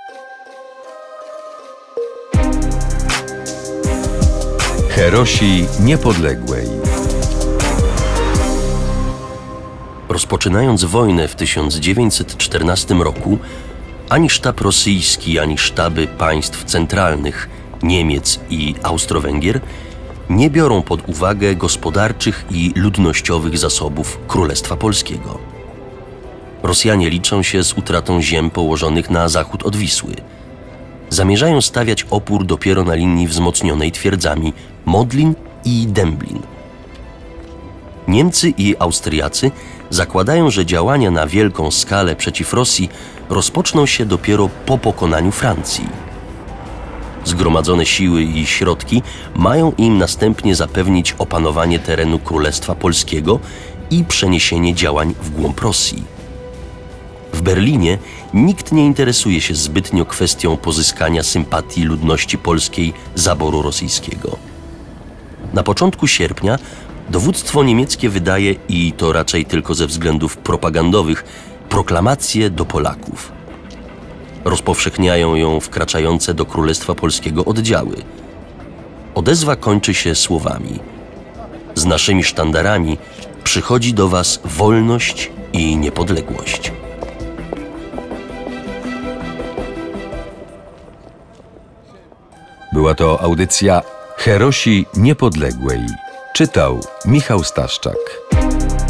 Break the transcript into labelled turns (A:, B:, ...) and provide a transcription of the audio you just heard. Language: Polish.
A: Herosi Niepodległej.
B: Rozpoczynając wojnę w 1914 roku, ani sztab rosyjski, ani sztaby państw centralnych Niemiec i Austro-Węgier nie biorą pod uwagę gospodarczych i ludnościowych zasobów Królestwa Polskiego. Rosjanie liczą się z utratą ziem położonych na zachód od Wisły. Zamierzają stawiać opór dopiero na linii wzmocnionej twierdzami Modlin i Dęblin. Niemcy i Austriacy zakładają, że działania na wielką skalę przeciw Rosji rozpoczną się dopiero po pokonaniu Francji. Zgromadzone siły i środki mają im następnie zapewnić opanowanie terenu Królestwa Polskiego i przeniesienie działań w głąb Rosji. W Berlinie nikt nie interesuje się zbytnio kwestią pozyskania sympatii ludności polskiej zaboru rosyjskiego. Na początku sierpnia dowództwo niemieckie wydaje, i to raczej tylko ze względów propagandowych, proklamację do Polaków. Rozpowszechniają ją wkraczające do Królestwa Polskiego oddziały. Odezwa kończy się słowami: z naszymi sztandarami przychodzi do was wolność i niepodległość.
A: Była to audycja Herosi Niepodległej. Czytał Michał Staszczak.